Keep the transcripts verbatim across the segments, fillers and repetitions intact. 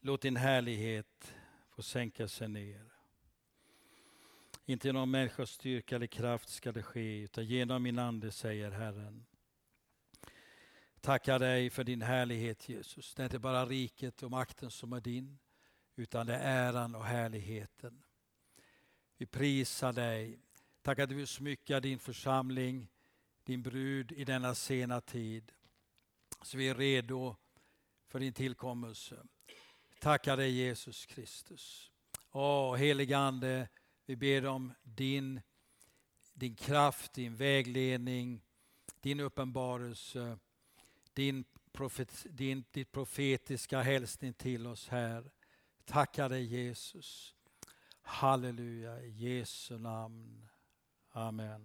Låt din härlighet få sänka sig ner. Inte genom människors styrka eller kraft ska det ske, utan genom min ande, säger Herren. Tackar dig för din härlighet, Jesus. Det är inte bara riket och makten som är din, utan det är äran och härligheten. Vi prisar dig. Tack att du vill smycka din församling, din brud i denna sena tid. Så vi är redo för din tillkommelse. Tackar dig, Jesus Kristus. Åh, helige Ande, vi ber om din, din kraft, din vägledning, din uppenbarelse, din, profet, din, ditt profetiska hälsning till oss här. Tackar dig, Jesus. Halleluja, i Jesu namn. Amen.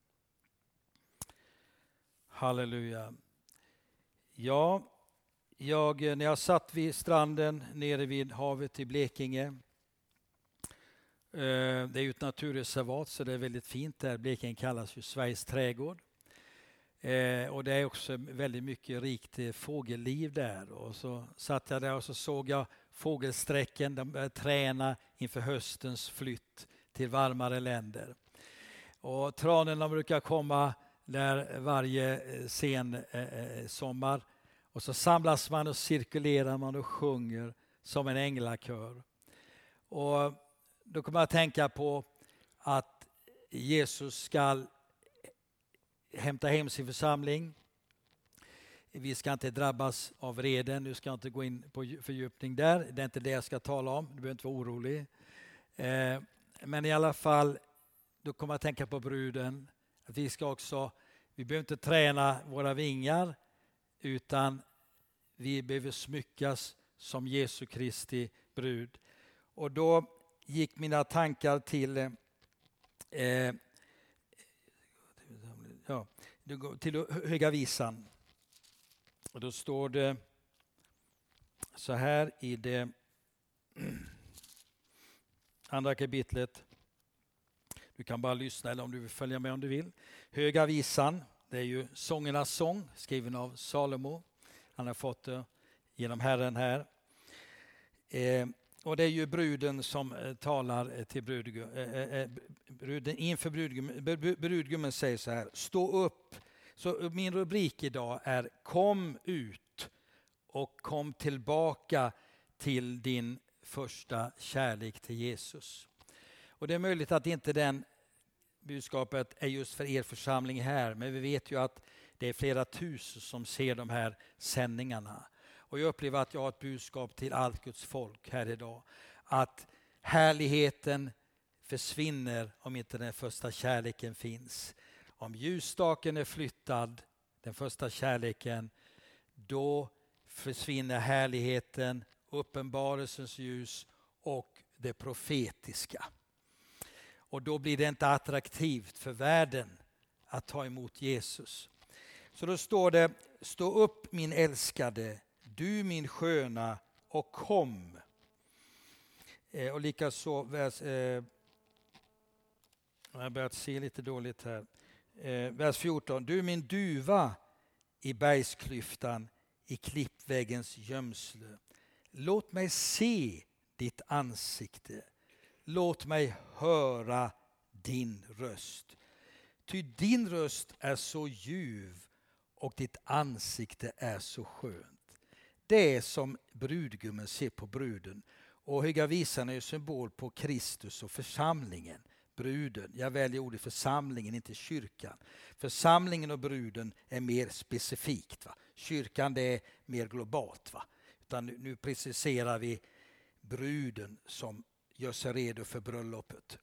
Halleluja. Ja, jag, när jag satt vid stranden nere vid havet i Blekinge. Det är ju ett naturreservat, så det är väldigt fint där. Blekinge kallas ju Sveriges trädgård. Och det är också väldigt mycket rikt fågelliv där. Och så satt jag där och så såg jag fågelsträcken. De började träna inför höstens flytt till varmare länder. Och tranorna brukar komma där varje sen eh, sommar. Och så samlas man och cirkulerar man och sjunger som en änglakör. Och då kommer jag att tänka på att Jesus ska hämta hem sin församling. Vi ska inte drabbas av vreden. Nu ska jag inte gå in på fördjupning där. Det är inte det jag ska tala om. Du behöver inte vara orolig. Eh, men i alla fall, då kommer jag att tänka på bruden. Att vi ska också, vi behöver inte träna våra vingar, utan vi behöver smyckas som Jesu Kristi brud. Och då gick mina tankar till eh, ja, till Höga visan. Och då står det så här i det andra kapitlet. Du kan bara lyssna eller om du vill följa med om du vill. Höga visan, det är ju sångernas sång skriven av Salomo. Han har fått det genom Herren här. Eh, och det är ju bruden som eh, talar till brudgummen. Eh, eh, bruden, inför brudgummen. Brudgummen säger så här: stå upp. Så min rubrik idag är: kom ut och kom tillbaka till din första kärlek till Jesus. Och det är möjligt att inte den budskapet är just för er församling här, men vi vet ju att det är flera tusen som ser de här sändningarna. Och jag upplever att jag har ett budskap till allt Guds folk här idag. Att härligheten försvinner om inte den första kärleken finns. Om ljusstaken är flyttad, den första kärleken, då försvinner härligheten, uppenbarelsens ljus och det profetiska. Och då blir det inte attraktivt för världen att ta emot Jesus. Så då står det: stå upp min älskade, du min sköna, och kom. Eh, och likaså vers, eh, jag har börjat se lite dåligt här. Eh, vers fjorton. Du min duva i bergsklyftan, i klippväggens gömsle. Låt mig se ditt ansikte. Låt mig höra din röst. Ty din röst är så ljuv och ditt ansikte är så skönt. Det är som brudgummen ser på bruden. Och Höga visan är ju symbol på Kristus och församlingen. Bruden. Jag väljer ordet församlingen, inte kyrkan. Församlingen och bruden är mer specifikt. Va? Kyrkan det är mer globalt. Va? Utan nu, nu preciserar vi bruden som gör sig redo för bröllopet.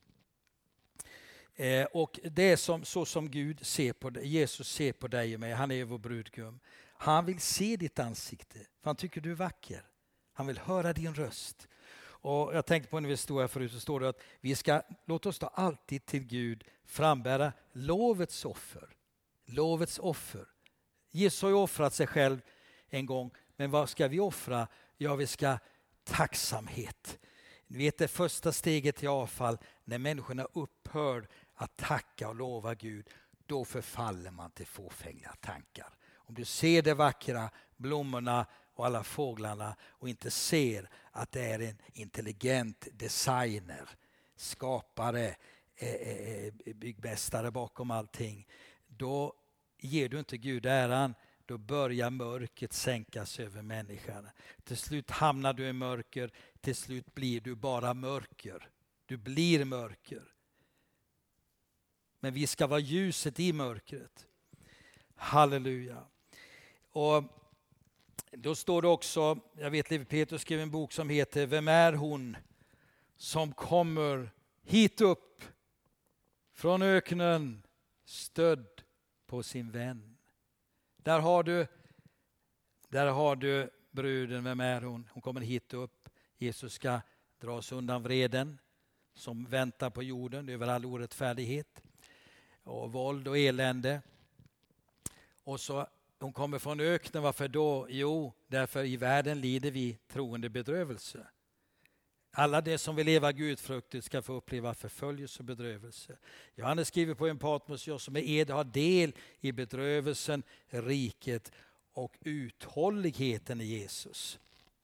Eh, och det är som, så som Gud ser på dig, Jesus ser på dig och mig. Han är vår brudgum. Han vill se ditt ansikte. För han tycker du är vacker. Han vill höra din röst. Och jag tänkte på när vi stod här förut, så står det att vi ska, låt oss då alltid till Gud frambära lovets offer. Lovets offer. Jesus har ju offrat sig själv en gång. Men vad ska vi offra? Ja, vi ska tacksamhet. Ni vet det första steget till avfall, när människorna upphör att tacka och lova Gud, då förfaller man till fåfängliga tankar. Om du ser det vackra, blommorna och alla fåglarna och inte ser att det är en intelligent designer, skapare, byggmästare bakom allting, då ger du inte Gud äran. Då börjar mörkret sänkas över människan. Till slut hamnar du i mörker. Till slut blir du bara mörker. Du blir mörker. Men vi ska vara ljuset i mörkret. Halleluja. Och då står det också, jag vet Levi Petrus skrev en bok som heter Vem är hon som kommer hit upp från öknen stödd på sin vän. Där har du, där har du bruden, vem är hon? Hon kommer hit upp. Jesus ska dra oss undan vreden som väntar på jorden över all orättfärdighet och våld och elände. Och så hon kommer från öknen, varför då? Jo, därför i världen lider vi troende bedrövelse. Alla det som vill leva gudfruktigt ska få uppleva förföljelse och bedrövelse. Johannes skriver på en Patmos, jag som är ed har del i bedrövelsen, riket och uthålligheten i Jesus.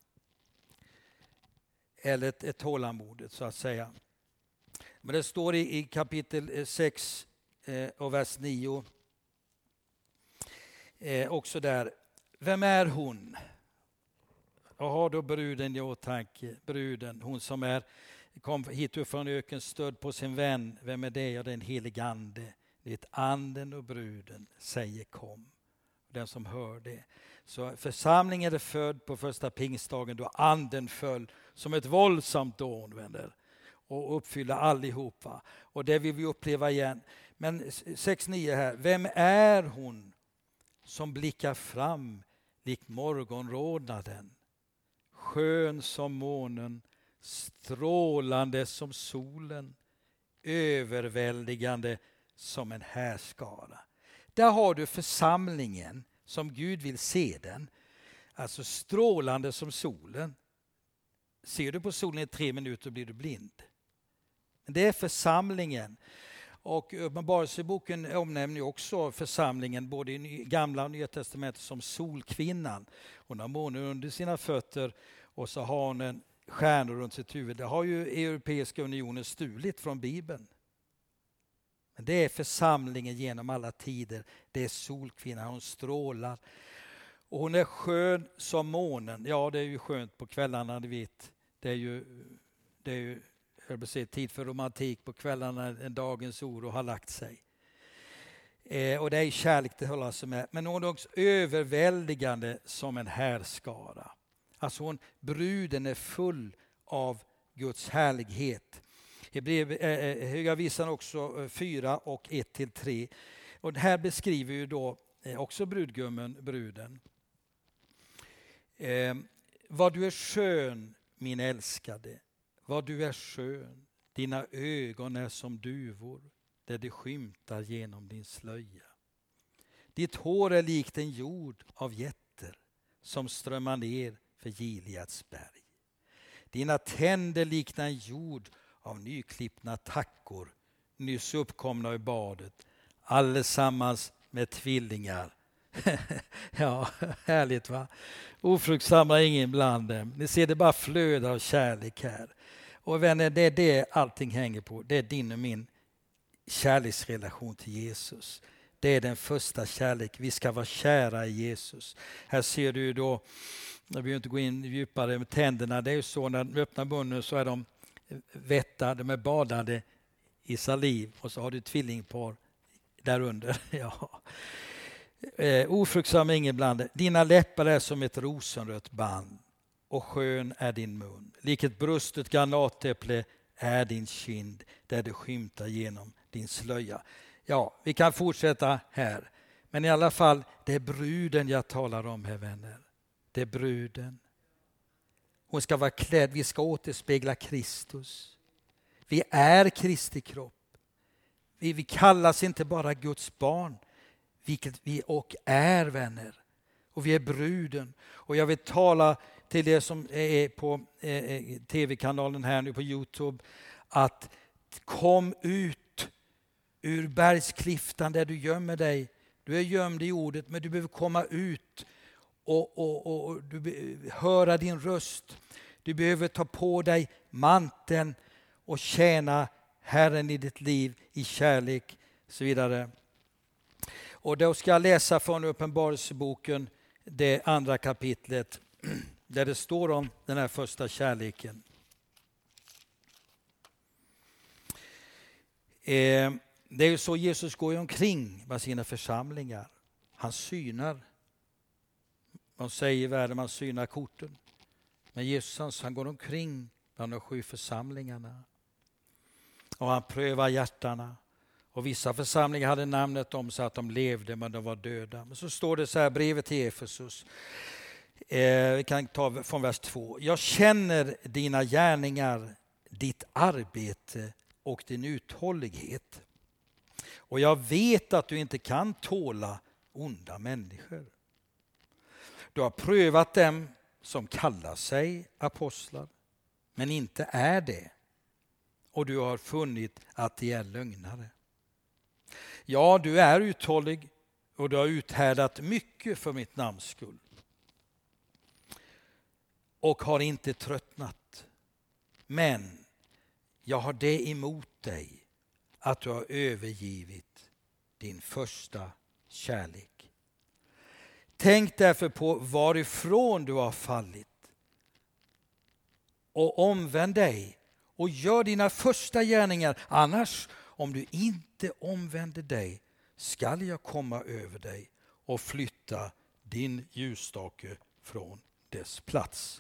Eller ett, ett tålamodet så att säga. Men det står i, i kapitel sex eh, och vers nio eh, också där. Vem är hon? Och har då bruden i åtanke, bruden, hon som är, kom hit upp från öken stödd på sin vän. Vem är det? Ja, det är en helig ande. Det är anden och bruden säger kom. Den som hör det. Så församlingen är född på första pingstdagen då anden föll som ett våldsamt dån, vänner. Och uppfylla allihopa. Och det vill vi uppleva igen. Men sex nio här. Vem är hon som blickar fram likt morgonrodnaden? Skön som månen, strålande som solen, överväldigande som en härskara. Där har du församlingen som Gud vill se den. Alltså strålande som solen. Ser du på solen i tre minuter blir du blind. Det är församlingen. Och Uppenbarelseboken omnämner också församlingen både i Gamla och Nya testamentet som solkvinnan. Hon har månen under sina fötter och så har hon en stjärnor runt sitt huvud. Det har ju Europeiska unionen stulit från Bibeln. Men det är församlingen genom alla tider. Det är solkvinnan, hon strålar. Och hon är skön som månen. Ja, det är ju skönt på kvällarna, du vet. Det är ju... Det är ju Jag vill se tid för romantik på kvällarna när dagens oro har lagt sig. Eh, och det är kärlek det håller sig med. Men hon är också överväldigande som en härskara. Alltså hon, bruden är full av Guds härlighet. I brev, eh, Höga visan också fyra och ett till tre. Och här beskriver ju då eh, också brudgummen, bruden. Eh, vad du är skön, min älskade. Vad du är skön, dina ögon är som duvor, där det skymtar genom din slöja. Ditt hår är likt en jord av jätter, som strömmar ner för Gileads berg. Dina tänder liknar en jord av nyklippna tackor, nyss uppkomna i badet, allesammans med tvillingar. Ja, härligt va? Ofruktsamma ingen bland dem. Ni ser det bara flödar av kärlek här. Och vänner, det är det allting hänger på. Det är din och min kärleksrelation till Jesus. Det är den första kärlek. Vi ska vara kära i Jesus. Här ser du då, jag vill inte gå in djupare med tänderna. Det är ju så när de öppnar munnen så är de vätta, de är badade i saliv. Och så har du tvillingpar där under. Ja. Eh, ofruktsam ingen bland. Dina läppar är som ett rosenrött band. Och skön är din mun. Liket brustet granatäpple är din kind där det skymtar genom din slöja. Ja, vi kan fortsätta här. Men i alla fall, det är bruden jag talar om här vänner. Det är bruden. Hon ska vara klädd, vi ska återspegla Kristus. Vi är Kristi kropp. Vi, vi kallas inte bara Guds barn, vilket vi och är vänner. Och vi är bruden. Och jag vill tala till det som är på eh, tv-kanalen här nu på YouTube. Att kom ut ur bergsklyftan där du gömmer dig. Du är gömd i ordet men du behöver komma ut och, och, och du be, höra din röst. Du behöver ta på dig manteln och tjäna Herren i ditt liv i kärlek och så vidare. Och då ska jag läsa från Uppenbarelseboken, det andra kapitlet, där det står om den här första kärleken. Eh, det är ju så Jesus går omkring med sina församlingar. Han synar. Man säger i världen, man synar korten. Men Jesus han går omkring bland de sju församlingarna. Och han prövar hjärtarna. Och vissa församlingar hade namnet om sig att de levde men de var döda. Men så står det så här, brevet till Efesus. Eh, vi kan ta från vers två. Jag känner dina gärningar, ditt arbete och din uthållighet. Och jag vet att du inte kan tåla onda människor. Du har prövat dem som kallar sig apostlar, men inte är det. Och du har funnit att de är lögnare. Ja, du är uthållig och du har uthärdat mycket för mitt namns skull. Och har inte tröttnat. Men jag har det emot dig att du har övergivit din första kärlek. Tänk därför på varifrån du har fallit och omvänd dig och gör dina första gärningar. Annars, om du inte omvänder dig, skall jag komma över dig och flytta din ljusstake från dess plats.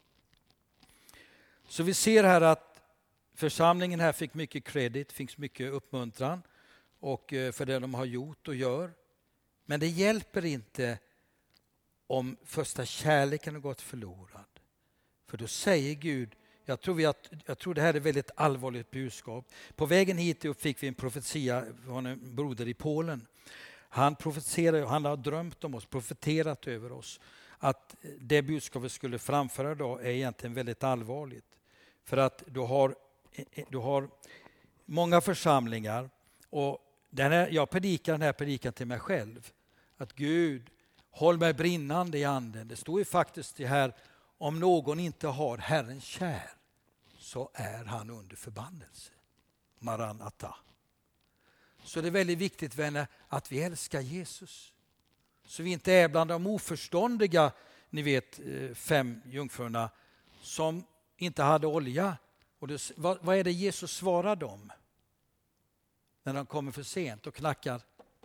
Så vi ser här att församlingen här fick mycket kredit, fick mycket uppmuntran och för det de har gjort och gör. Men det hjälper inte om första kärleken har gått förlorad. För då säger Gud, jag tror, vi att, jag tror det här är ett väldigt allvarligt budskap. På vägen hit upp fick vi en profetia från en broder i Polen. Han profeterade, han har drömt om oss, profeterat över oss. Att det budskap vi skulle framföra idag är egentligen väldigt allvarligt. För att du har, du har många församlingar och den här, jag predikar den här predikan till mig själv. Att Gud, håll mig brinnande i anden. Det står ju faktiskt det här, om någon inte har Herren kär så är han under förbannelse. Maranatha. Så det är väldigt viktigt, vänner, att vi älskar Jesus. Så vi inte är bland de oförståndiga, ni vet, fem jungfrurna som inte hade olja. Och det, vad, vad är det Jesus svarar dem? När de kommer för sent och knackar.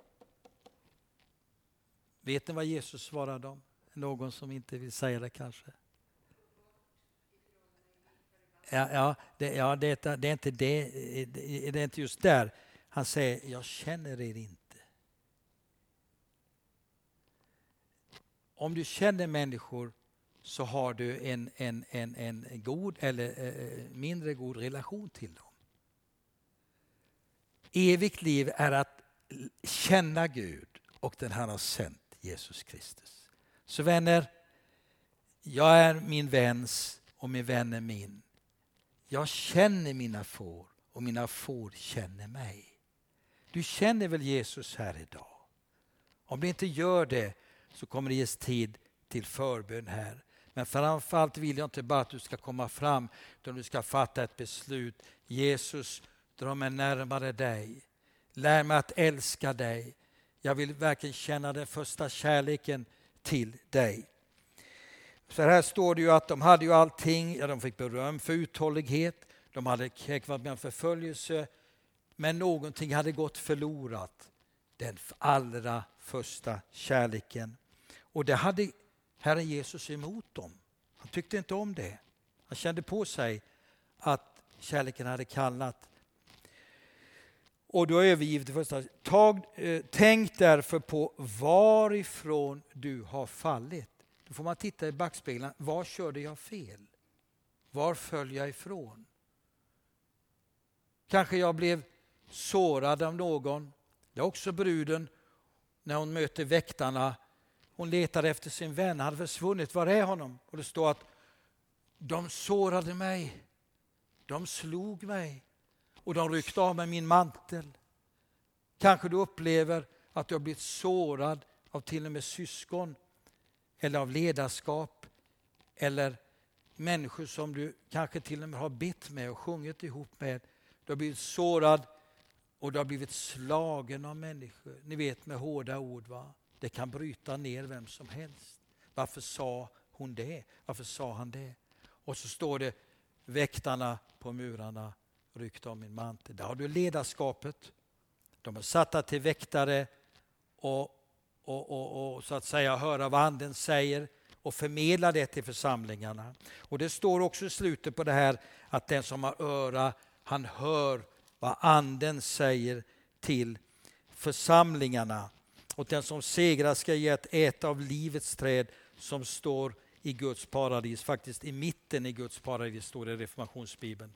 Vet ni vad Jesus svarar dem? Någon som inte vill säga det kanske? Ja, ja, det, ja det, det, är inte det, det är inte just där. Han säger, jag känner er inte. Om du känner människor så har du en, en, en, en god eller eh, mindre god relation till dem. Evigt liv är att känna Gud och den han har sänt, Jesus Kristus. Så vänner, jag är min väns och min vän är min. Jag känner mina får och mina får känner mig. Du känner väl Jesus här idag? Om du inte gör det så kommer det ges tid till förbön här. Men framförallt vill jag inte bara att du ska komma fram utan du ska fatta ett beslut. Jesus, dra mig närmare dig. Lär mig att älska dig. Jag vill verkligen känna den första kärleken till dig. Så här står det ju att de hade ju allting. Ja, de fick beröm för uthållighet. De hade varit med förföljelse. Men någonting hade gått förlorat. Den allra första kärleken. Och det hade Herren Jesus emot dem. Han tyckte inte om det. Han kände på sig att kärleken hade kallat. Och då övergivet det första. Tag, eh, tänk därför på varifrån du har fallit. Då får man titta i backspegeln. Var körde jag fel? Var föll jag ifrån? Kanske jag blev sårad av någon. Det är också bruden när hon möter väktarna. Hon letade efter sin vän. Han hade försvunnit. Var är honom? Och det står att de sårade mig. De slog mig. Och de ryckte av mig min mantel. Kanske du upplever att du har blivit sårad av till och med syskon. eller av ledarskap eller människor som du kanske till och med har bett med och sjungit ihop med. Du har blivit sårad och du har blivit slagen av människor. Ni vet, med hårda ord, va? Det kan bryta ner vem som helst. Varför sa hon det? Varför sa han det? Och så står det, väktarna på murarna ryckte om min mantel. Där har du ledarskapet. De är satta till väktare och, och, och, och så att säga höra vad anden säger och förmedla det till församlingarna. Och det står också i slutet på det här att den som har öra, han hör vad anden säger till församlingarna. Och den som segrar ska ge ett äta av livets träd som står i Guds paradis. Faktiskt i mitten i Guds paradis står det i reformationsbibeln.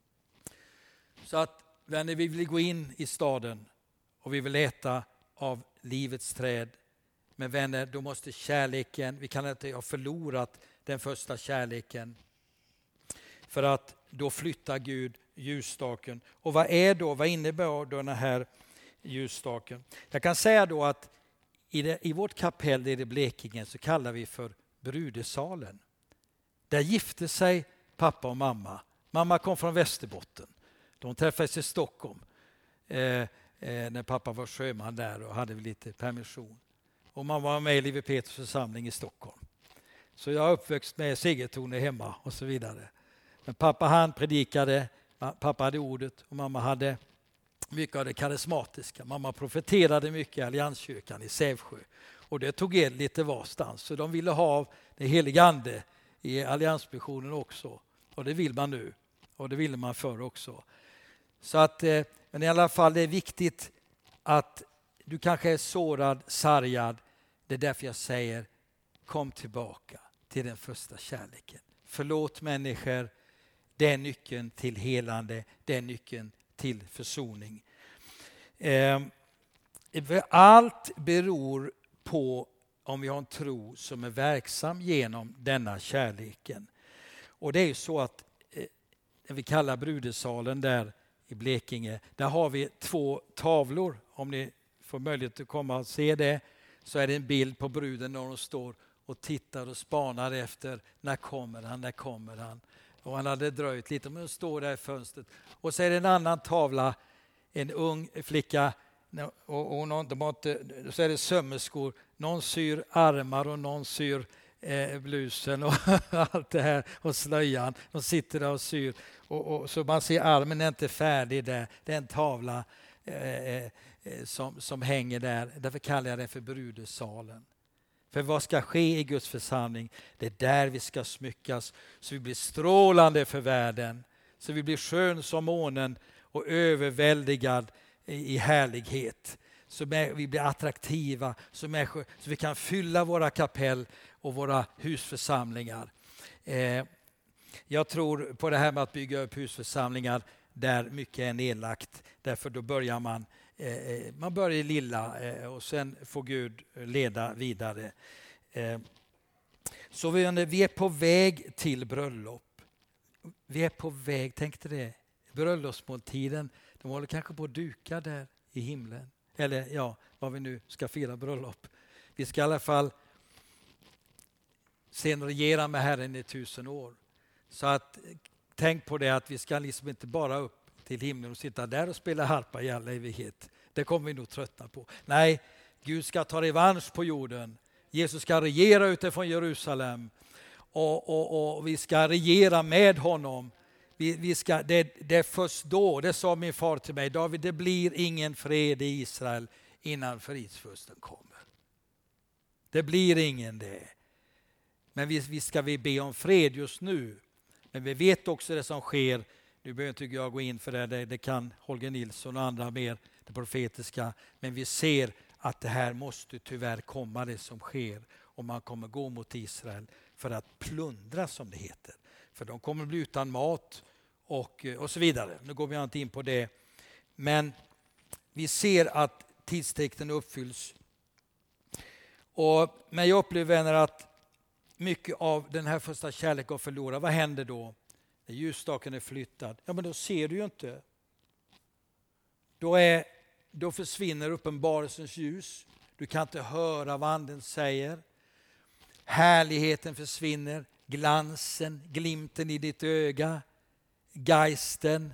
Så att när vi vill gå in i staden och vi vill äta av livets träd. Men vänner, då måste kärleken, vi kan inte ha förlorat den första kärleken. För att då flyttar Gud ljusstaken. Och vad är då, vad innebär då den här ljusstaken? Jag kan säga då att i, det, i vårt kapell i Blekinge så kallar vi för brudesalen. Där gifte sig pappa och mamma. Mamma kom från Västerbotten. De träffades i Stockholm eh, eh, när pappa var sjöman där och hade lite permission. Och mamma var med i Live Petrus församling i Stockholm. Så jag är uppväxt med segertoner hemma och så vidare. Men pappa han predikade, pappa hade ordet och mamma hade mycket av det karismatiska. Mamma profeterade mycket i Allianskyrkan i Sävsjö. Och det tog er lite varstans. Så de ville ha det heliga ande i alliansmissionen också. Och det vill man nu. Och det ville man förr också. Så att, men i alla fall det är viktigt att du kanske är sårad, sargad. Det är därför jag säger, kom tillbaka till den första kärleken. Förlåt människor. Det är nyckeln till helande. Det är nyckeln till försoning. Allt beror på om vi har en tro som är verksam genom denna kärleken. Och det är ju så att när vi kallar brudesalen där i Blekinge, där har vi två tavlor. Om ni får möjlighet att komma och se det, så är det en bild på bruden när hon står och tittar och spanar efter när kommer han, när kommer han. Och han hade dröjt lite, men hon står där i fönstret. Och så är det en annan tavla, en ung flicka, och, och någon, de har inte, så är det sömmerskor. Någon syr armar och någon syr eh, blusen och allt det här och slöjan. De sitter där och syr. Och, och, så man ser armen är inte färdig där. Det är en tavla eh, eh, som, som hänger där. Därför kallar jag det för brudesalen. För vad ska ske i Guds församling? Det är där vi ska smyckas. Så vi blir strålande för världen. Så vi blir skön som månen och överväldigad i härlighet. Så vi blir attraktiva. Så, människor, så vi kan fylla våra kapell och våra husförsamlingar. Eh, jag tror på det här med att bygga upp husförsamlingar där mycket är nedlagt. Därför då börjar man Eh, man börjar i lilla eh, och sen får Gud leda vidare. Eh, så vi, vi är på väg till bröllop. Vi är på väg, tänkte det. Bröllopsmåltiden, de håller kanske på att duka där i himlen. Eller ja, vad vi nu ska fira bröllop. Vi ska i alla fall sen regera med Herren i tusen år. Så att tänk på det att vi ska liksom inte bara upp till himlen och sitta där och spela harpa i all evighet. Det kommer vi nog tröttna på. Nej, Gud ska ta revansch på jorden. Jesus ska regera utifrån Jerusalem. Och, och, och vi ska regera med honom. Vi, vi ska, det, det är först då, det sa min far till mig, David, det blir ingen fred i Israel innan fridsfursten kommer. Det blir ingen det. Men vi, vi ska vi be om fred just nu. Men vi vet också det som sker. Nu behöver inte jag gå in för det, det, det kan Holger Nilsson och andra mer, det profetiska. Men vi ser att det här måste tyvärr komma, det som sker. Och man kommer gå mot Israel för att plundra, som det heter. För de kommer bli utan mat och, och så vidare. Nu går vi inte in på det. Men vi ser att tidstecknen uppfylls. Och, men jag upplever, vänner, att mycket av den här första kärleken går förlorad. Vad händer då? När ljusstaken är flyttad, ja men då ser du ju inte. Då, är, då försvinner uppenbarelsens ljus. Du kan inte höra vad anden säger. Härligheten försvinner, glansen, glimten i ditt öga, geisten.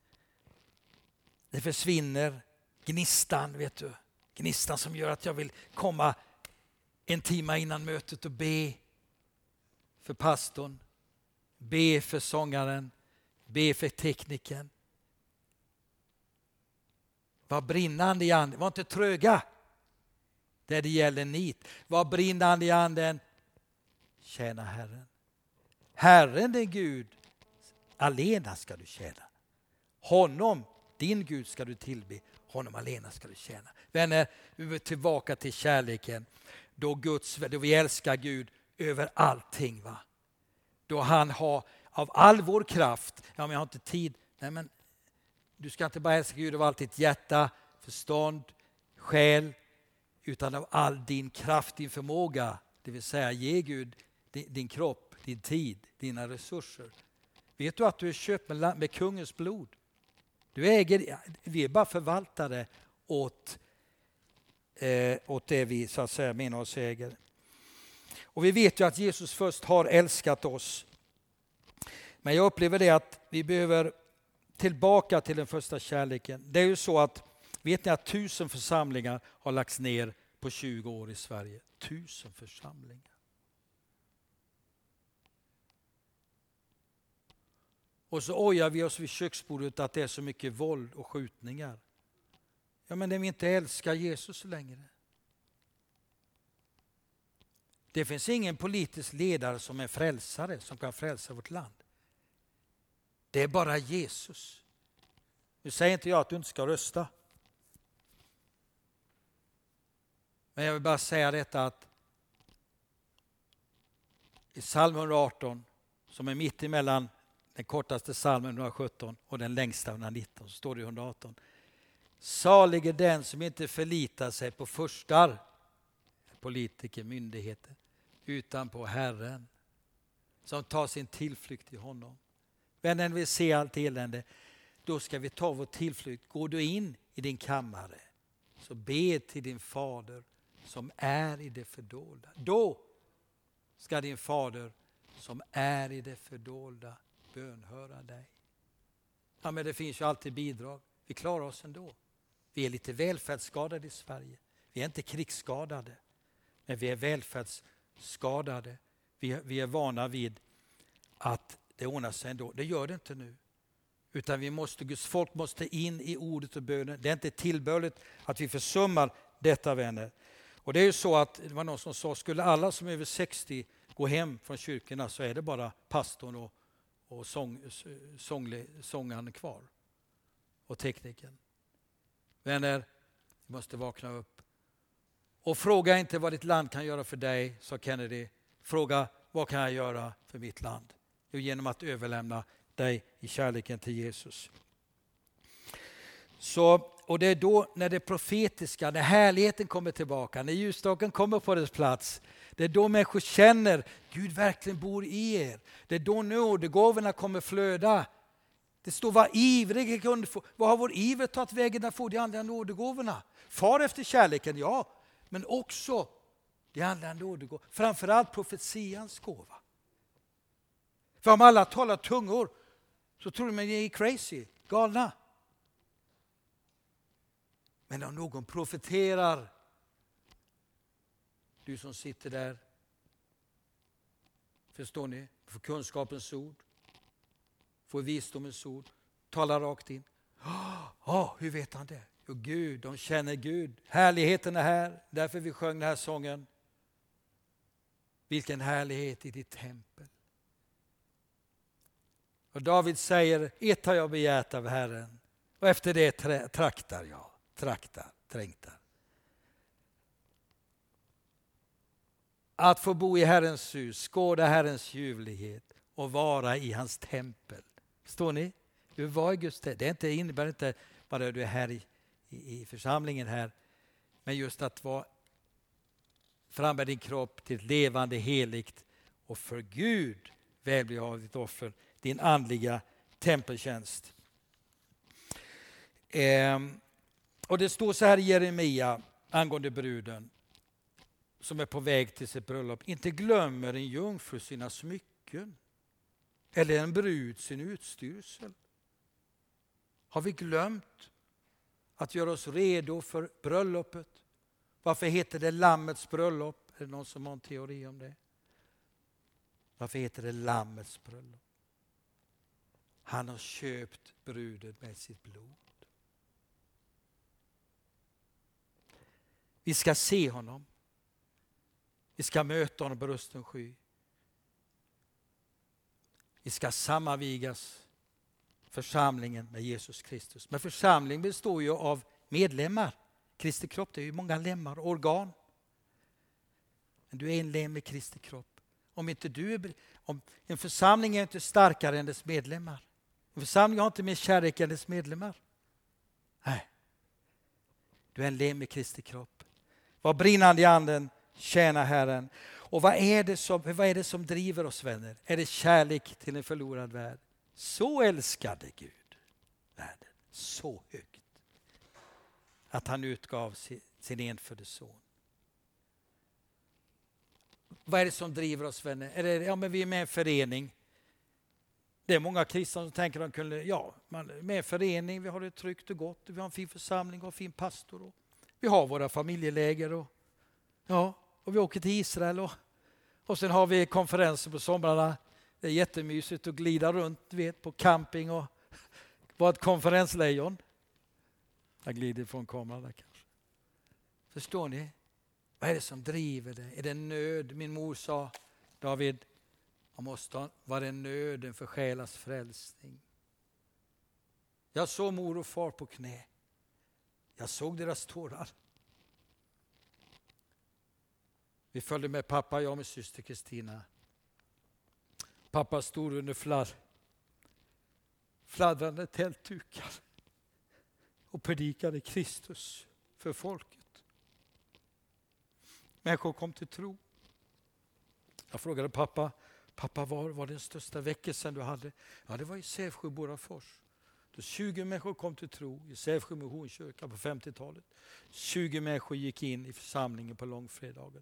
Det försvinner, gnistan, vet du. Gnistan som gör att jag vill komma en timme innan mötet och be för pastorn, be för sångaren, be för tekniken. Var brinnande i anden, var inte tröga där det gäller nit. Var brinnande i anden, tjäna Herren. Herren är Gud, alena ska du tjäna. Honom, din Gud, ska du tillbe. Honom alena ska du tjäna. Vänner, vi är tillbaka till kärleken. Då, Guds, då vi älskar Gud över allting. Va? Då han har av all vår kraft, ja men jag har inte tid. Nej, men du ska inte bara älska Gud av allt ditt hjärta, förstånd, själ, utan av all din kraft, din förmåga. Det vill säga ge Gud din, din kropp, din tid, dina resurser. Vet du att du är köpt med, med kungens blod? Du äger, vi är bara förvaltare åt, eh, åt det vi så att säga menar oss äger. Och vi vet ju att Jesus först har älskat oss. Men jag upplever det att vi behöver tillbaka till den första kärleken. Det är ju så att, vet ni att tusen församlingar har lagts ner på tjugo år i Sverige? Tusen församlingar. Och så ojar vi oss vid köksbordet att det är så mycket våld och skjutningar. Ja, men när vi inte älskar Jesus längre. Det finns ingen politisk ledare som är frälsare, som kan frälsa vårt land. Det är bara Jesus. Nu säger inte jag att du inte ska rösta. Men jag vill bara säga detta att i psalm hundraarton, som är mitt emellan den kortaste psalmen hundrasjutton och den längsta hundranitton, så står det i hundraarton. Salig är den som inte förlitar sig på furstar, politiker, myndigheter, utan på Herren, som tar sin tillflykt till honom. Vännen vill se allt elände, då ska vi ta vår tillflykt. Går du in i din kammare, så be till din fader som är i det fördolda. Då ska din fader som är i det fördolda bönhöra dig. Ja, men det finns ju alltid bidrag. Vi klarar oss ändå. Vi är lite välfärdsskadade i Sverige. Vi är inte krigsskadade, men vi är välfärdsskadade. Vi, vi är vana vid att det ordnar sig ändå. Det gör det inte nu. Utan vi måste, Guds folk måste in i ordet och bönen. Det är inte tillbörligt att vi försummar detta, vänner. Och det är ju så att det var någon som sa, skulle alla som är över sextio gå hem från kyrkorna, så är det bara pastorn och, och sång, sång, sångaren kvar. Och tekniken. Vänner, vi måste vakna upp. Och fråga inte vad ditt land kan göra för dig, sa Kennedy. Fråga, vad kan jag göra för mitt land? Jo, genom att överlämna dig i kärleken till Jesus. Så, och det är då när det profetiska, när härligheten kommer tillbaka, när ljusstaken kommer på dess plats, det är då människor känner Gud verkligen bor i er. Det är då nådegåvorna kommer flöda. Det står var ivrig, vad har vår iver tagit vägen att få de andra nådegåvorna? Far efter kärleken, ja, men också de andra nådegåvorna. Framförallt profetians gåva. För om alla talar tungor så tror de att ni är crazy, galna. Men om någon profeterar, du som sitter där, förstår ni, får kunskapens ord, får visdomens ord, talar rakt in. Ja, oh, hur vet han det? Jo, Gud, de känner Gud. Härligheten är här, därför vi sjöng den här sången. Vilken härlighet i ditt tempel. Och David säger, ett har jag begärt av Herren, och efter det traktar jag, traktar, trängtar. Att få bo i Herrens hus, skåda Herrens ljuvlighet och vara i hans tempel. Förstår ni? Du var i Guds tempel. Det inte, innebär inte bara att du är här i, i, i församlingen här, men just att vara framme din kropp till ett levande, heligt och för Gud välbehagligt offer, din andliga tempeltjänst. Ehm, och det står så här i Jeremia angående bruden. som är på väg till sitt bröllop, inte glömmer en jungfru sina smycken eller en brud sin utstyrsel. Har vi glömt att göra oss redo för bröllopet? Varför heter det Lammets bröllop? Är det någon som har en teori om det? Varför heter det Lammets bröllop? Han har köpt bruden med sitt blod. Vi ska se honom. Vi ska möta honom på rusten sky. Vi ska sammanvigas församlingen med Jesus Kristus. Men församling består ju av medlemmar. Kristi kropp, det är ju många lemmar och organ. Men du är en lem i Kristi kropp. Om inte du är, om, en församling är inte starkare än dess medlemmar. En församling har inte mer kärlek än dess medlemmar. Nej. Du är en lem i Kristi kropp. Var brinnande i anden, tjäna Herren. Och vad är det som, vad är det som driver oss, vänner? Är det kärlek till en förlorad värld? Så älskade Gud världen så högt att han utgav sin, sin enfödde son. Vad är det som driver oss, vänner? Är det, ja, men vi är med i en förening. Det är många kristna som tänker att de kunde, ja, man är med i en förening, vi har det tryggt och gott, vi har en fin församling och en fin pastor. Och vi har våra familjeläger och, ja, och vi åker till Israel och, och sen har vi konferenser på somrarna. Det är jättemysigt att glida runt, vet, på camping och vara ett konferenslejon. Jag glider från kameran där kanske. Förstår ni? Vad är det som driver det? Är det nöd? Min mor sa, David, man måste ha, var det nöden för själas frälsning? Jag såg mor och far på knä. Jag såg deras tårar. Vi följde med pappa, jag och min syster Kristina. Pappa stod under fladd, fladdrande tältdukar och predikade Kristus för folket. Människor kom till tro. Jag frågade pappa, pappa var var den största väckelsen du hade? Ja, det var i Sävsjö Borafors. Då tjugo människor kom till tro i Sävsjö Missionskyrka på femtiotalet. tjugo människor gick in i församlingen på långfredagen.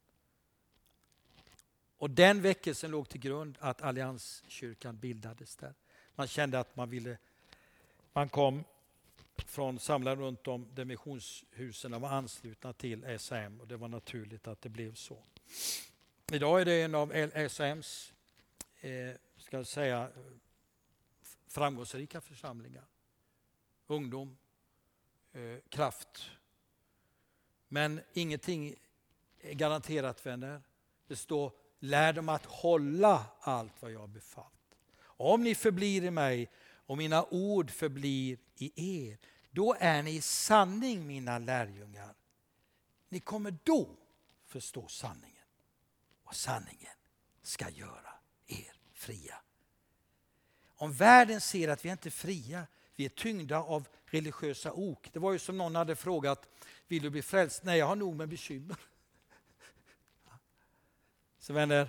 Och den väckelsen låg till grund att Allianskyrkan bildades där. Man kände att man ville, man kom från samlade runt om där missionshusen var anslutna till S A M och det var naturligt att det blev så. Idag är det en av S A M:s eh, ska jag säga, framgångsrika församlingar. Ungdom, eh, kraft. Men ingenting är garanterat, vänner. Det står, lär dem att hålla allt vad jag har befallt. Om ni förblir i mig och mina ord förblir i er, då är ni i sanning mina lärjungar. Ni kommer då förstå sanningen. Och sanningen ska göra er fria. Om världen ser att vi inte är fria, vi är tyngda av religiösa ok. Det var ju som någon hade frågat, vill du bli frälst? Nej, jag har nog med bekymmer. Så vänner,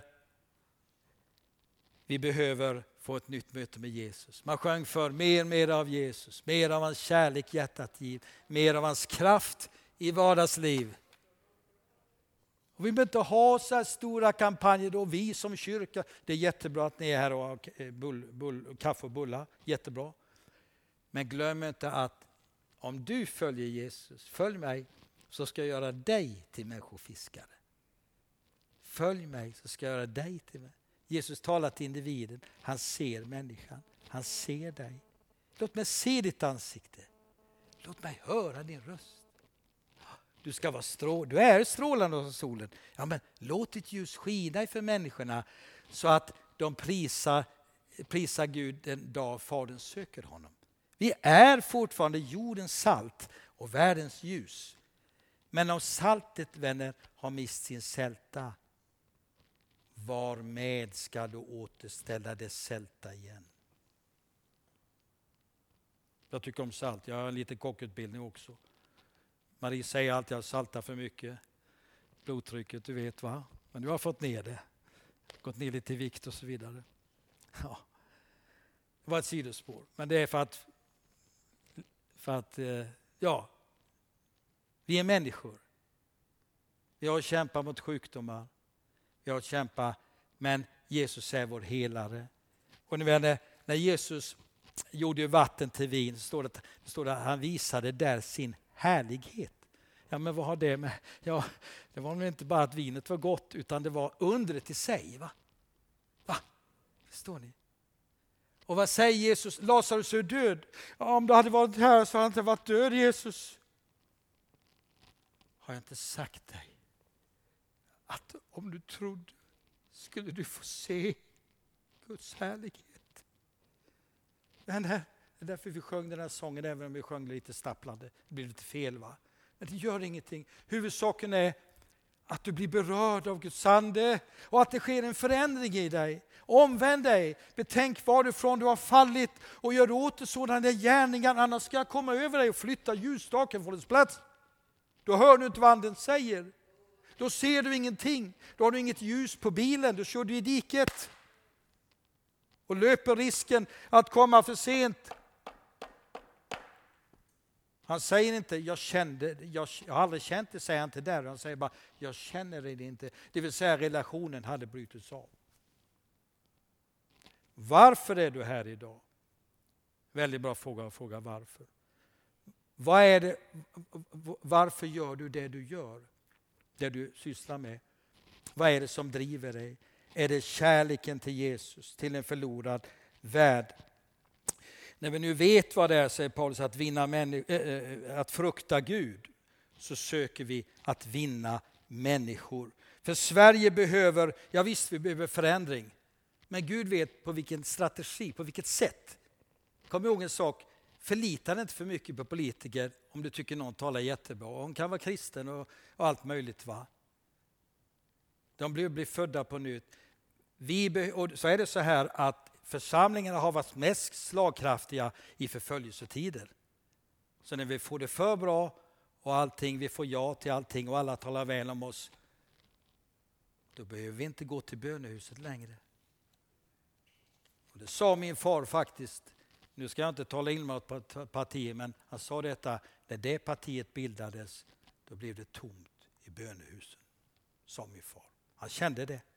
vi behöver få ett nytt möte med Jesus. Man sjöng för mer och mer av Jesus, mer av hans kärlek hjärtat giv, mer av hans kraft i vardagsliv. Och vi behöver inte ha så här stora kampanjer då, vi som kyrka. Det är jättebra att ni är här och har bull, bull, kaffe och bullar, jättebra. Men glöm inte att om du följer Jesus, följ mig, så ska jag göra dig till människofiskare. Följ mig så ska jag göra dig till mig. Jesus talar till individen. Han ser människan. Han ser dig. Låt mig se ditt ansikte. Låt mig höra din röst. Du ska vara strå, du är strålande som solen. Ja, men låt ditt ljus skina för människorna så att de prisar, prisar Gud den dag Fadern söker honom. Vi är fortfarande jordens salt och världens ljus. Men om saltet, vänner, har mist sin sälta, var med ska du återställa det sälta igen? Jag tycker om salt. Jag har en liten kockutbildning också. Marie säger alltid att jag saltar för mycket. Blodtrycket, du vet va? Men du har fått ner det. Gått ner lite i vikt och så vidare. Ja. Det var ett sidospår. Men det är för att, för att ja, vi är människor. Vi har kämpat mot sjukdomar. Vi har kämpat, men Jesus är vår helare. Och ni vet, när Jesus gjorde vatten till vin, så står det, det står att han visade där sin härlighet. Ja, men vad har det med? Ja, det var nog inte bara att vinet var gott, utan det var undret i sig. Va? Va? Förstår ni? Och vad säger Jesus? Lazarus är död. Ja, om du hade varit här så hade han inte varit död, Jesus. Har jag inte sagt dig att om du trodde skulle du få se Guds härlighet? Men det är därför vi sjöng den här sången, även om vi sjöng lite stapplande. Det blir lite fel, va? Men det gör ingenting. Huvudsaken är att du blir berörd av Guds ande och att det sker en förändring i dig. Omvänd dig, betänk varifrån du har fallit och gör åter sådana gärningar, annars ska jag komma över dig och flytta ljusstaken från dess plats. Då hör du inte vad anden säger. Då ser du ingenting. Då har du inget ljus på bilen. Då kör du i diket. Och löper risken att komma för sent. Han säger inte, jag kände, jag, jag har aldrig känt det, säger han inte där. Han säger bara, jag känner det inte. Det vill säga relationen hade brutits av. Varför är du här idag? Väldigt bra fråga att fråga varför. Vad är det, varför gör du det du gör? Det du sysslar med. Vad är det som driver dig? Är det kärleken till Jesus, till en förlorad värld? När vi nu vet vad det är, säger Paulus, att vinna människor, att frukta Gud, så söker vi att vinna människor. För Sverige behöver, ja visst vi behöver förändring, men Gud vet på vilken strategi, på vilket sätt. Kom ihåg en sak, förlita dig inte för mycket på politiker om du tycker någon talar jättebra. Hon kan vara kristen och, och allt möjligt, va? De blir, blir födda på nytt. Vi, och så är det så här att församlingarna har varit mest slagkraftiga i förföljelsetider. Så när vi får det för bra och allting, vi får ja till allting och alla talar väl om oss, då behöver vi inte gå till bönehuset längre. Och det sa min far faktiskt. Nu ska jag inte tala in mot partiet, men han sa detta, när det partiet bildades, då blev det tomt i bönehusen, sa min far. Han kände det.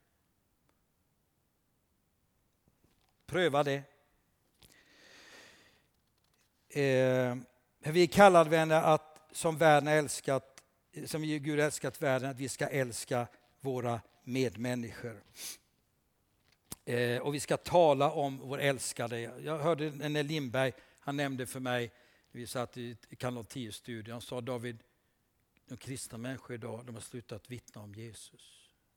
Pröva det. Eh, vi är kallade, vänner, att som världen älskat, som Gud älskat världen, att vi ska älska våra medmänniskor. Eh, och vi ska tala om vår älskade. Jag hörde Nenne Lindberg, han nämnde för mig, vi satt i kanal tio-studion, han sa, David, de kristna människor idag, de har slutat vittna om Jesus.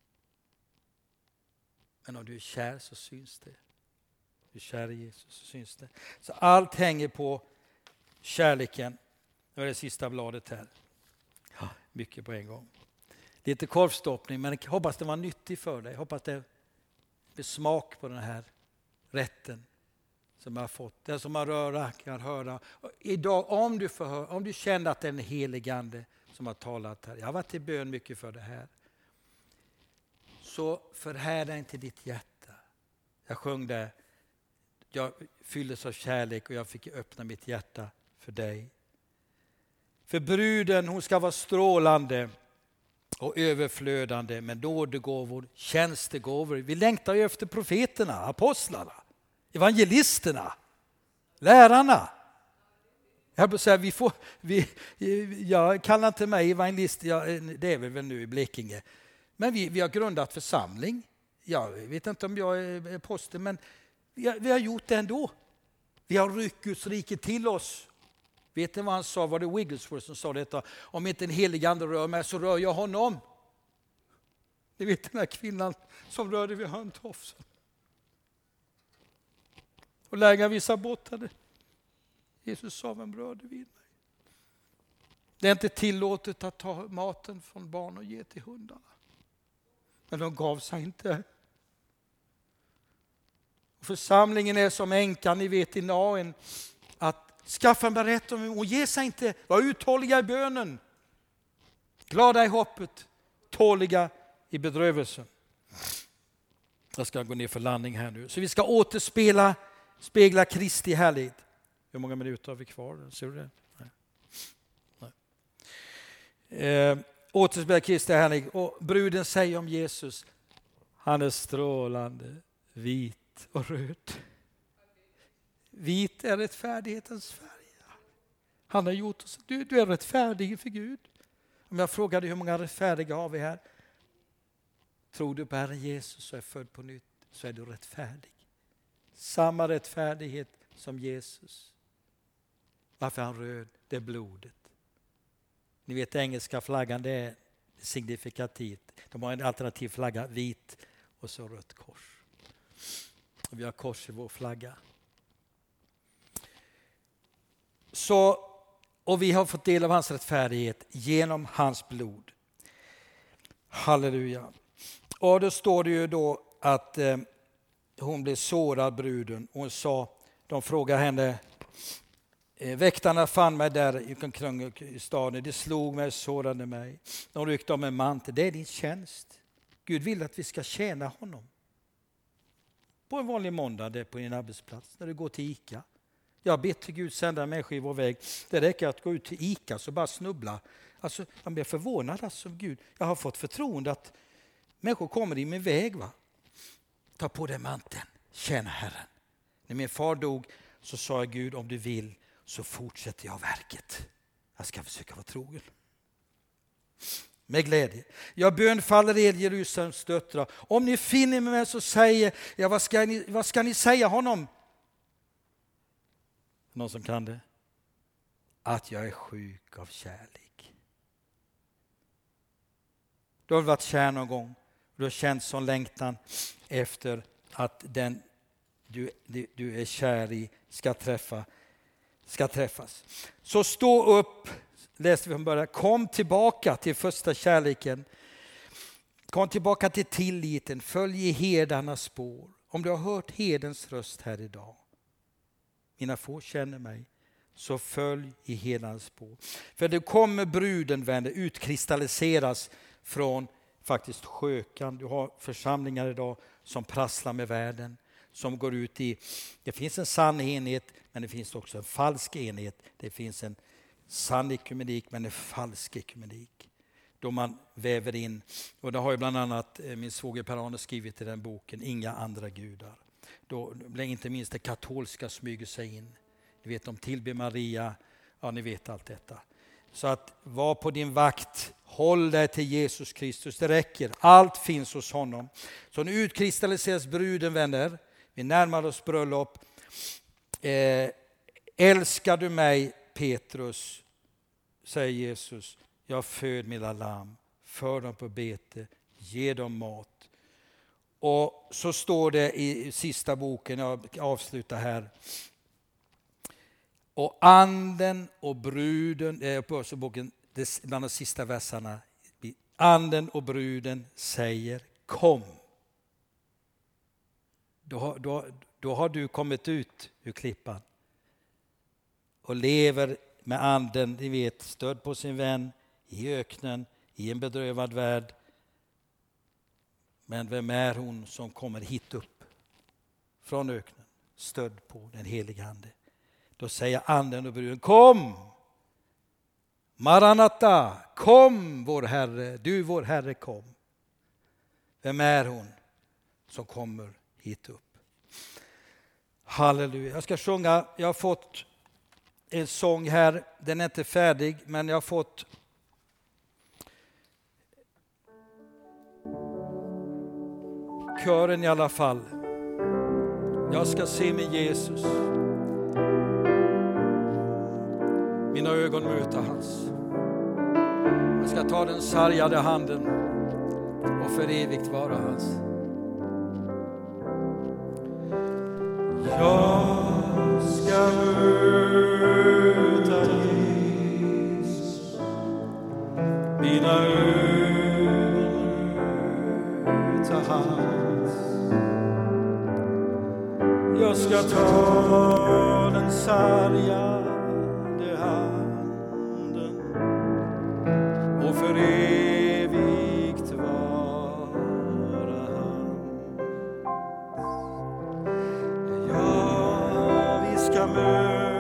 Men om du är kär så syns det. Du är kär i Jesus så syns det. Så allt hänger på kärleken. Nu är det sista bladet här. Ja, mycket på en gång. Lite korvstoppning, men jag hoppas det var nyttigt för dig. Jag hoppas det blir smak på den här rätten som jag har fått. Den som man röra kan höra. Och idag, om du, får höra, om du känner att det är en helig ande som har talat här. Jag har varit i bön mycket för det här. Så förhärda inte ditt hjärta. Jag sjöng det. Jag fylldes av kärlek och jag fick öppna mitt hjärta för dig. För bruden, hon ska vara strålande och överflödande med nådegåvor, tjänstegåvor. Vi längtar ju efter profeterna, apostlarna, evangelisterna, lärarna. Jag vill säga, vi får, vi, jag kallar inte mig evangelist, jag, det är väl nu i Blekinge. Men vi, vi har grundat församling. Jag vet inte om jag är apostel, men vi har, vi har gjort det ändå. Vi har ryckt Guds rike till oss. Vet ni vad han sa? Var det Wigglesworth som sa detta? Om inte en helig ande rör mig så rör jag honom. Ni vet den här kvinnan som rörde vid handtofsen. Och lägaren visade bort henne. Jesus sa, vem rörde vid mig? Det är inte tillåtet att ta maten från barn och ge till hundarna. Men de gav sig inte. Och församlingen är som änkan, ni vet i Nain, att skaffa en berättelse och ge sig inte. Var uthålliga i bönen. Glada i hoppet. Tåliga i bedrövelsen. Jag ska gå ner för landning här nu. Så vi ska återspela, spegla Kristi härlighet. Hur många minuter har vi kvar? Ser du det? Nej. Nej. Eh, Återspeglar Kristi härlig. Och bruden säger om Jesus, han är strålande, vit och röd. Vit är rättfärdighetens färg. Han har gjort oss, du, du är rättfärdig för Gud. Om jag frågade hur många rättfärdiga har vi här? Tror du på Herren Jesus och är född på nytt, så är du rättfärdig. Samma rättfärdighet som Jesus. Varför är han röd? Det är blodet. Ni vet engelska flaggan, det är signifikativt. De har en alternativ flagga, vit och så rött kors. Och vi har kors i vår flagga. Så, och vi har fått del av hans rättfärdighet genom hans blod. Halleluja. Och då står det ju då att eh, hon blev sårad, bruden. Hon sa, de frågade henne, eh, väktarna fann mig där omkring i staden. De slog mig, sårade mig. De ryckte om en mantel. Det är din tjänst. Gud vill att vi ska tjäna honom. På en vanlig måndag där på din arbetsplats, när du går till Ica. Jag ber till Gud sända människor i vår väg. Det räcker att gå ut till Ica så bara snubbla. Alltså, jag blir förvånad alltså, Gud. Jag har fått förtroende att människor kommer i min väg. Va? Ta på dig manteln. Tjäna Herren. När min far dog så sa jag, Gud, om du vill så fortsätter jag verket. Jag ska försöka vara trogen. Med glädje. Jag bönfaller er, Jerusalems döttrar. Om ni finner mig så säger jag, vad ska ni, vad ska ni säga honom? Någon som kan det? Att jag är sjuk av kärlek. Du har varit kär någon gång. Du har känt sån längtan efter att den du, du är kär i ska, träffa, ska träffas. Så stå upp, läste vi från början. Kom tillbaka till första kärleken. Kom tillbaka till tilliten. Följ i herdarnas spår. Om du har hört herdens röst här idag. Mina få känner mig, så följ i herdarnas spår. För det kommer bruden, vänner, utkristalliseras från faktiskt skökan. Du har församlingar idag som prasslar med världen. Som går ut i, det finns en sann enhet, men det finns också en falsk enhet. Det finns en sann ekumenik, men en falsk ekumenik. Då man väver in, och det har ju bland annat min svåger Per-Arne skrivit i den boken, Inga andra gudar. Då blir inte minst det katolska smyger sig in. Ni vet om tillbe Maria, ja ni vet allt detta. Så att var på din vakt, håll dig till Jesus Kristus, det räcker. Allt finns hos honom. Så nu utkristalliseras bruden, vänner. Vi närmar oss bröllop. Eh, älskar du mig, Petrus, säger Jesus. Jag föd mina lamm, för dem på bete, ge dem mat. Och så står det i sista boken, jag avslutar här. Och anden och bruden, det är på boken, bland de sista verserna. Anden och bruden säger kom. Då, då, då har du kommit ut ur klippan. Och lever med anden, ni vet, stöd på sin vän i öknen, i en bedrövad värld. Men vem är hon som kommer hit upp från öknen, stödd på den heliga ande? Då säger anden och bruden, kom! Maranatha, kom vår Herre, du vår Herre kom. Vem är hon som kommer hit upp? Halleluja. Jag ska sjunga, jag har fått en sång här, den är inte färdig, men jag har fått kören i alla fall. Jag ska se min Jesus. Mina ögon möter hans. Jag ska ta den sargade handen och för evigt vara hans. Jag ska möta Jesus. Mina ögon möter hans. Jag ska ta den sargade handen och för evigt vara hans. Ja, vi ska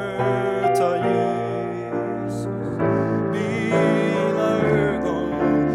möta Jesus. Mina ögon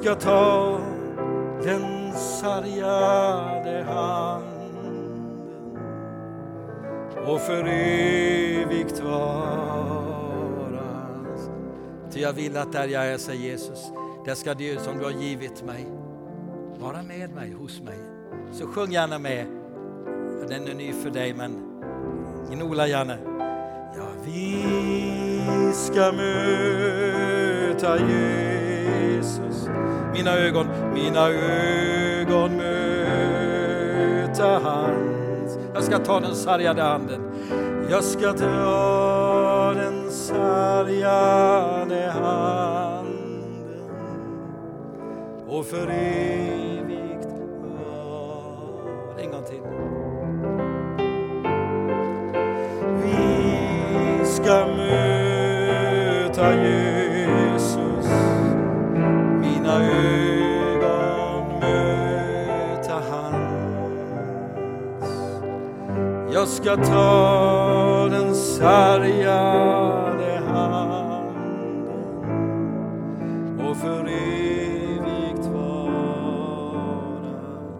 ska ta den sargade handen och för evigt vara. Ty jag vill att där jag är, säger Jesus, där ska det som du har givit mig vara med mig, hos mig. Så sjung gärna med. Den är ny för dig, men gnola gärna. Ja, vi ska möta Jesus. Mina ögon, mina ögon möta hans. Jag ska ta den sargade handen. Jag ska ta den sargade handen och för evigt var. En gång till. Vi ska möta Jesus. Mina ögon möta hans. Jag ska ta den sargade handen och för evigt